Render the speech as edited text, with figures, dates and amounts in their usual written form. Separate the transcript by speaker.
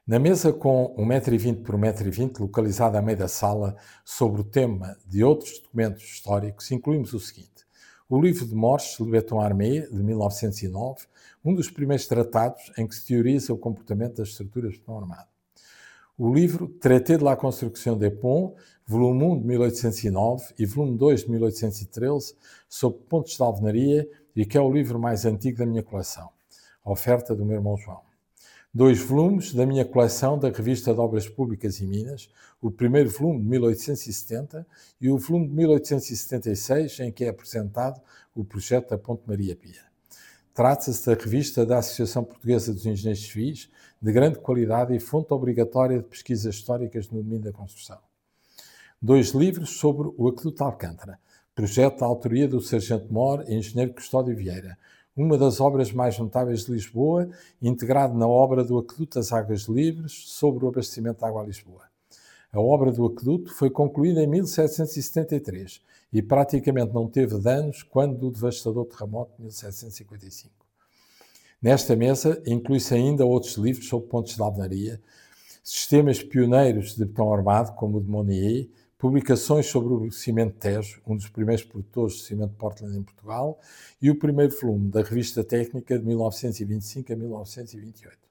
Speaker 1: Na mesa com 1,20 m por 1,20 m, localizada a meio da sala, sobre o tema de outros documentos históricos, incluímos o seguinte: o livro de Morse, Le Béton Armé, de 1909, um dos primeiros tratados em que se teoriza o comportamento das estruturas de betão armado. O livro Traité de la Construction des Ponts, volume 1 de 1809 e volume 2 de 1813, sobre pontos de alvenaria, e que é o livro mais antigo da minha coleção, a oferta do meu irmão João. 2 volumes da minha coleção da Revista de Obras Públicas e Minas, o primeiro volume de 1870 e o volume de 1876, em que é apresentado o projeto da Ponte Maria Pia. Trata-se da revista da Associação Portuguesa dos Engenheiros Civis, de grande qualidade e fonte obrigatória de pesquisas históricas no domínio da construção. 2 livros sobre o Aqueduto de Alcântara, projeto da autoria do Sargento-Mor e engenheiro Custódio Vieira, uma das obras mais notáveis de Lisboa, integrado na obra do Aqueduto das Águas Livres sobre o abastecimento de água a Lisboa. A obra do aqueduto foi concluída em 1773 e praticamente não teve danos quando do devastador terremoto de 1755. Nesta mesa inclui-se ainda outros livros sobre pontos de alvenaria, sistemas pioneiros de betão armado, como o de Monnier, publicações sobre o cimento Tejo, um dos primeiros produtores de cimento Portland em Portugal, e o primeiro volume da Revista Técnica de 1925 a 1928.